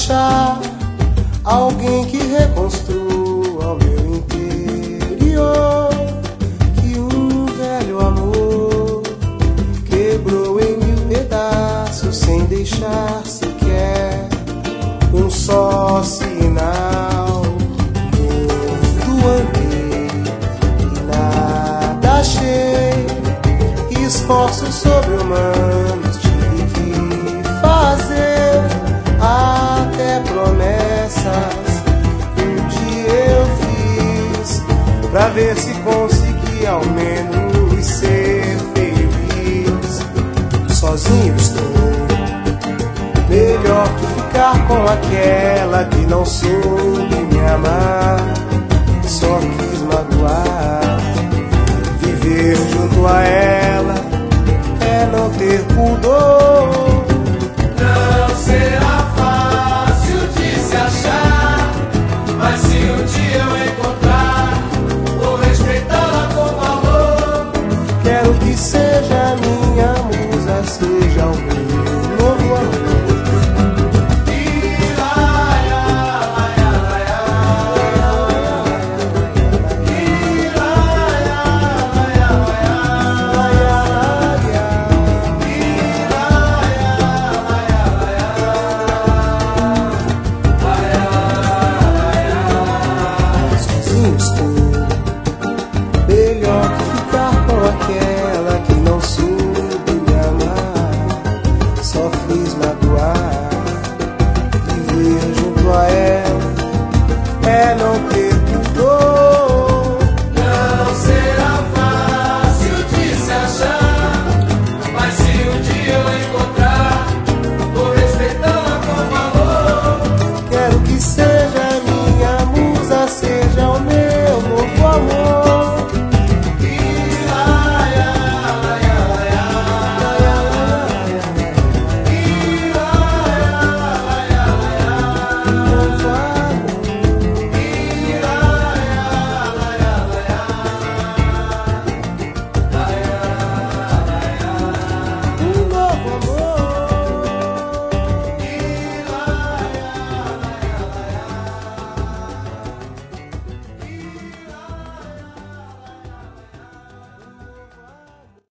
achar alguém que reconstrua o meu interior, que um velho amor quebrou em mil pedaços sem deixar sequer um só sinal. Muito andei e nada achei, esforços sobre-humanos tive que fazer, até promessas um dia eu fiz, pra ver se consegui ao menos ser feliz. Sozinho estou, melhor que ficar com aquela que não soube me amar, só quis magoar. Viver junto a ela é não ter pudor. Não será fácil de se achar, mas se um dia eu encontrar